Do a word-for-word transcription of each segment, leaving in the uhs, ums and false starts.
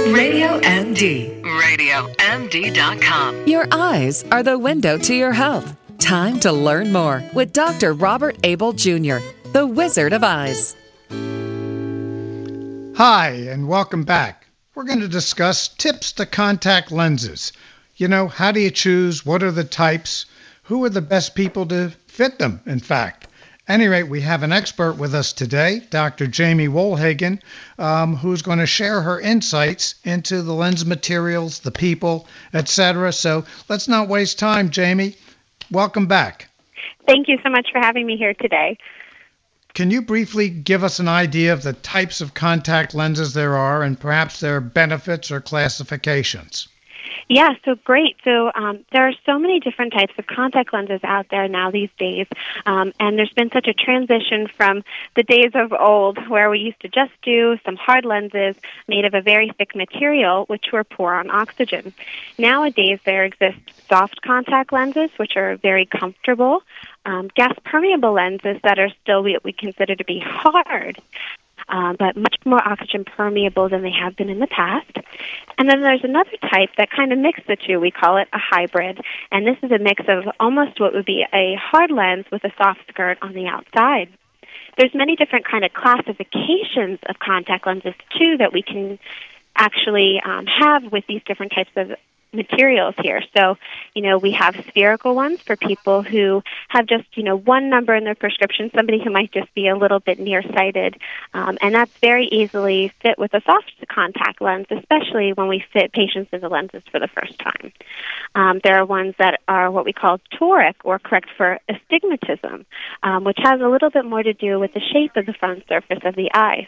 Radio M D. radio M D dot com. Your eyes are the window to your health. Time to learn more with Doctor Robert Abel Junior, the Wizard of Eyes. Hi, and welcome back. We're going to discuss tips to contact lenses. You know, how do you choose? What are the types? Who are the best people to fit them, in fact? At any rate, we have an expert with us today, Doctor Jamie Wohlhagen, um, who's going to share her insights into the lens materials, the people, et cetera. So let's not waste time, Jamie. Welcome back. Thank you so much for having me here today. Can you briefly give us an idea of the types of contact lenses there are and perhaps their benefits or classifications? Yeah, so great. So um, there are so many different types of contact lenses out there now these days, um, and there's been such a transition from the days of old where we used to just do some hard lenses made of a very thick material, which were poor on oxygen. Nowadays, there exist soft contact lenses, which are very comfortable, um, gas-permeable lenses that are still what we consider to be hard, Um, but much more oxygen permeable than they have been in the past. And then there's another type that kind of mixes the two. We call it a hybrid. And this is a mix of almost what would be a hard lens with a soft skirt on the outside. There's many different kind of classifications of contact lenses, too, that we can actually um, have with these different types of materials here. So, you know, we have spherical ones for people who have just, you know, one number in their prescription, somebody who might just be a little bit nearsighted. Um, and that's very easily fit with a soft contact lens, especially when we fit patients into lenses for the first time. Um, there are ones that are what we call toric, or correct for astigmatism, um, which has a little bit more to do with the shape of the front surface of the eye.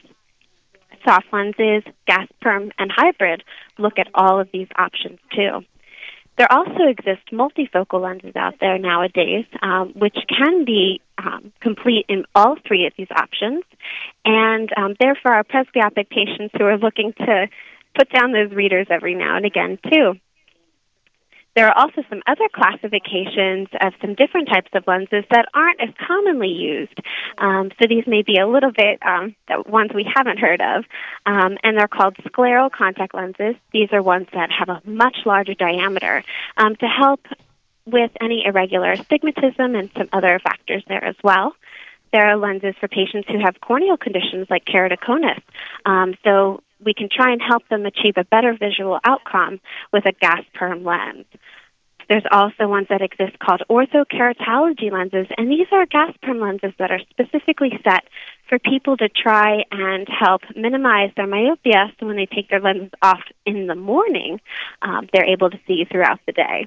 Soft lenses, gas perm, and hybrid look at all of these options too. There also exist multifocal lenses out there nowadays, um, which can be um, complete in all three of these options, and um, they're for our presbyopic patients who are looking to put down those readers every now and again too. There are also some other classifications of some different types of lenses that aren't as commonly used. Um, so these may be a little bit um, the ones we haven't heard of, um, and they're called scleral contact lenses. These are ones that have a much larger diameter um, to help with any irregular astigmatism and some other factors there as well. There are lenses for patients who have corneal conditions like keratoconus. Um, so we can try and help them achieve a better visual outcome with a gas perm lens. There's also ones that exist called orthokeratology lenses, and these are gas perm lenses that are specifically set for people to try and help minimize their myopia, so when they take their lenses off in the morning, um, they're able to see throughout the day.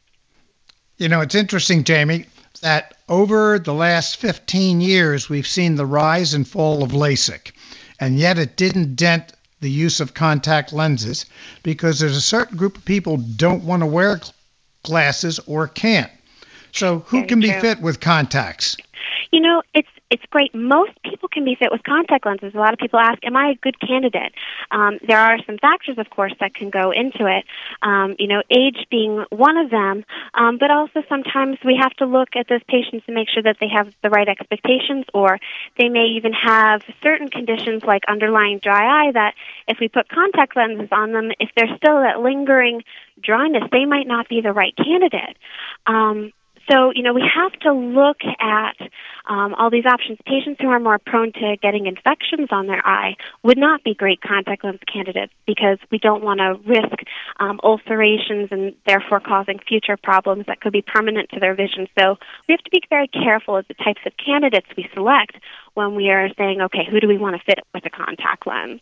You know, it's interesting, Jamie, that over the last fifteen years, we've seen the rise and fall of LASIK, and yet it didn't dent the use of contact lenses because there's a certain group of people don't want to wear glasses or can't. So who Very can be true. fit with contacts? You know, it's it's great. Most people can be fit with contact lenses. A lot of people ask, am I a good candidate? Um, there are some factors, of course, that can go into it, um, you know, age being one of them, um, but also sometimes we have to look at those patients and make sure that they have the right expectations, or they may even have certain conditions like underlying dry eye that if we put contact lenses on them, if there's still that lingering dryness, they might not be the right candidate. Um, So, you know, we have to look at um, all these options. Patients who are more prone to getting infections on their eye would not be great contact lens candidates because we don't want to risk um, ulcerations and therefore causing future problems that could be permanent to their vision. So we have to be very careful of the types of candidates we select when we are saying, okay, who do we want to fit with a contact lens?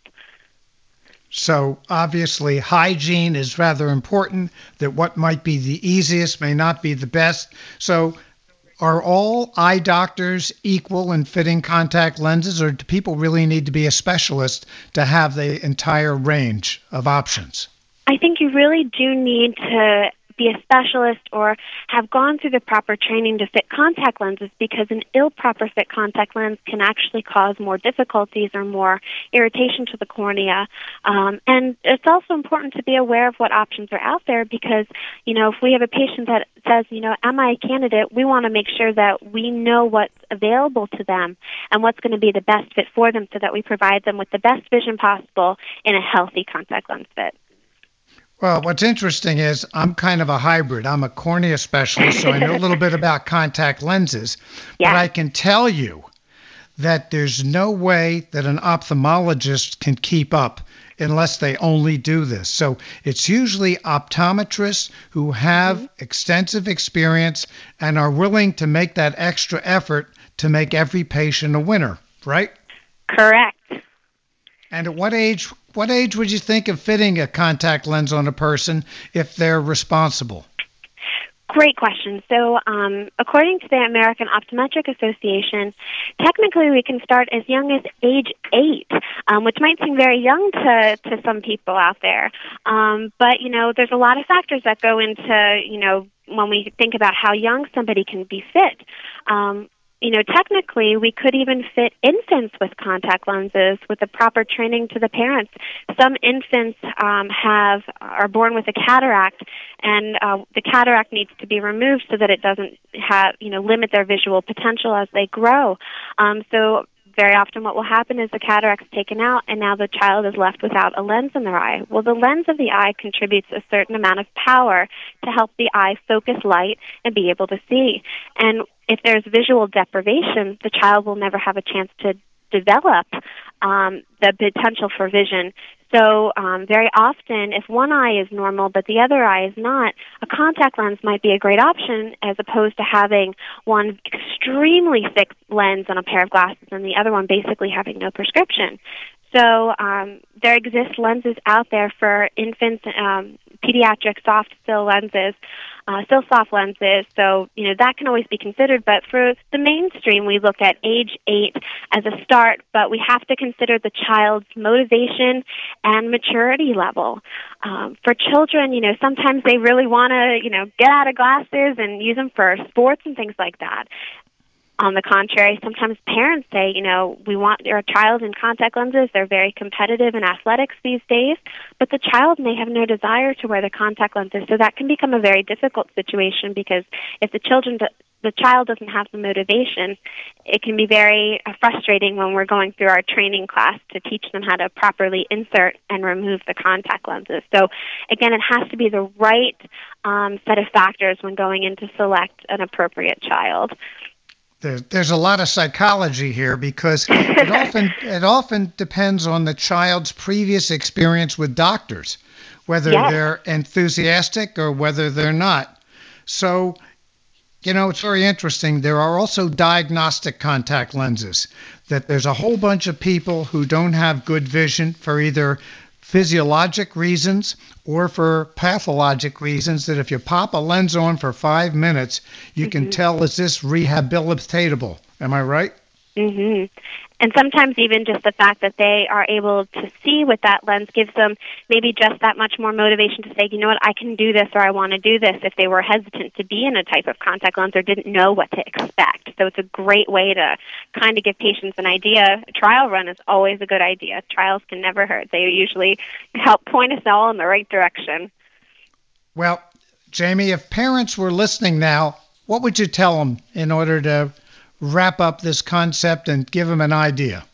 So obviously hygiene is rather important, that what might be the easiest may not be the best. So are all eye doctors equal in fitting contact lenses, or do people really need to be a specialist to have the entire range of options? I think you really do need to be a specialist or have gone through the proper training to fit contact lenses, because an ill proper fit contact lens can actually cause more difficulties or more irritation to the cornea. Um, and it's also important to be aware of what options are out there, because, you know, if we have a patient that says, you know, am I a candidate, we want to make sure that we know what's available to them and what's going to be the best fit for them, so that we provide them with the best vision possible in a healthy contact lens fit. Well, what's interesting is I'm kind of a hybrid. I'm a cornea specialist, so I know a little bit about contact lenses. Yeah. But I can tell you that there's no way that an ophthalmologist can keep up unless they only do this. So it's usually optometrists who have mm-hmm. extensive experience and are willing to make that extra effort to make every patient a winner, right? Correct. And at what age what age would you think of fitting a contact lens on a person if they're responsible? Great question. So um, according to the American Optometric Association, technically we can start as young as age eight, um, which might seem very young to, to some people out there. Um, but, you know, there's a lot of factors that go into, you know, when we think about how young somebody can be fit. Um, You know, technically, we could even fit infants with contact lenses with the proper training to the parents. Some infants um, have are born with a cataract, and uh, the cataract needs to be removed so that it doesn't have, you know, limit their visual potential as they grow. Um, so very often what will happen is the cataract's taken out, and now the child is left without a lens in their eye. Well, the lens of the eye contributes a certain amount of power to help the eye focus light and be able to see. And if there's visual deprivation, the child will never have a chance to develop um, the potential for vision. So um, very often, if one eye is normal but the other eye is not, a contact lens might be a great option, as opposed to having one extremely thick lens on a pair of glasses and the other one basically having no prescription. So um, there exist lenses out there for infants, um, pediatric soft still lenses, uh, still soft lenses. So, you know, that can always be considered. But for the mainstream, we look at age eight as a start, but we have to consider the child's motivation and maturity level. Um, for children, you know, sometimes they really want to, you know, get out of glasses and use them for sports and things like that. On the contrary, sometimes parents say, you know, we want our child in contact lenses. They're very competitive in athletics these days, but the child may have no desire to wear the contact lenses. So that can become a very difficult situation, because if the children, the child doesn't have the motivation, it can be very frustrating when we're going through our training class to teach them how to properly insert and remove the contact lenses. So again, it has to be the right um, set of factors when going in to select an appropriate child. There's a lot of psychology here, because it often it often depends on the child's previous experience with doctors, whether yes. they're enthusiastic or whether they're not. So, you know, it's very interesting. There are also diagnostic contact lenses, that there's a whole bunch of people who don't have good vision for either physiologic reasons or for pathologic reasons, that if you pop a lens on for five minutes, you mm-hmm. can tell, is this rehabilitatable? Am I right? Mm-hmm. And sometimes even just the fact that they are able to see with that lens gives them maybe just that much more motivation to say, you know what, I can do this, or I want to do this, if they were hesitant to be in a type of contact lens or didn't know what to expect. So it's a great way to kind of give patients an idea. A trial run is always a good idea. Trials can never hurt. They usually help point us all in the right direction. Well, Jamie, if parents were listening now, what would you tell them in order to wrap up this concept and give them an idea?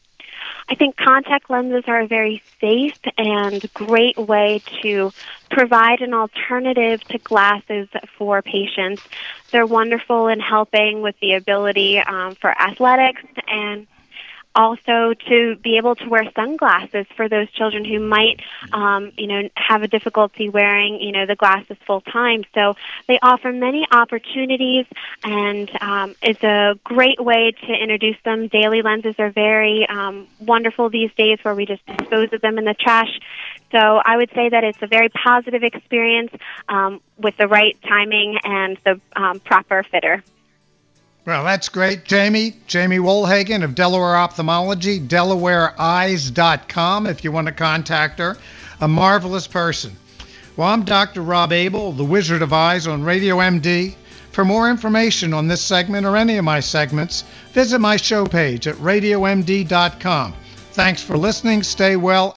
I think contact lenses are a very safe and great way to provide an alternative to glasses for patients. They're wonderful in helping with the ability um, for athletics, and also to be able to wear sunglasses for those children who might, um, you know, have a difficulty wearing, you know, the glasses full time. So they offer many opportunities, and um, it's a great way to introduce them. Daily lenses are very um, wonderful these days, where we just dispose of them in the trash. So I would say that it's a very positive experience um, with the right timing and the um, proper fitter. Well, that's great, Jamie. Jamie Wohlhagen of Delaware Ophthalmology, Delaware Eyes dot com if you want to contact her. A marvelous person. Well, I'm Doctor Rob Abel, the Wizard of Eyes on Radio M D. For more information on this segment or any of my segments, visit my show page at radio m d dot com. Thanks for listening. Stay well